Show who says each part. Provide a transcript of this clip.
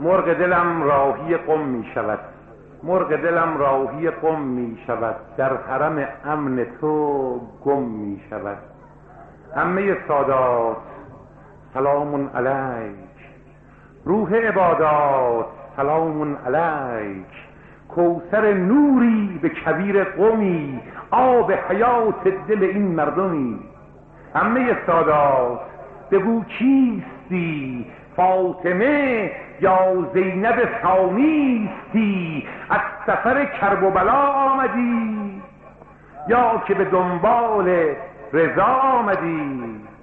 Speaker 1: مرغ دلم راهی قم می شود، مرغ دلم راهی قم می شود، در حرم امن تو گم می شود. عمه سادات سلام علیک، روح عبادات سلام علیک، کوثر نوری به کویر قومی، آب حیات دل این مردمی. عمه سادات بگو کیستی، فاطمه یا زینب ثانیستی؟ از سفر کرب و بلا آمدی یا که به دنبال رضا آمدی؟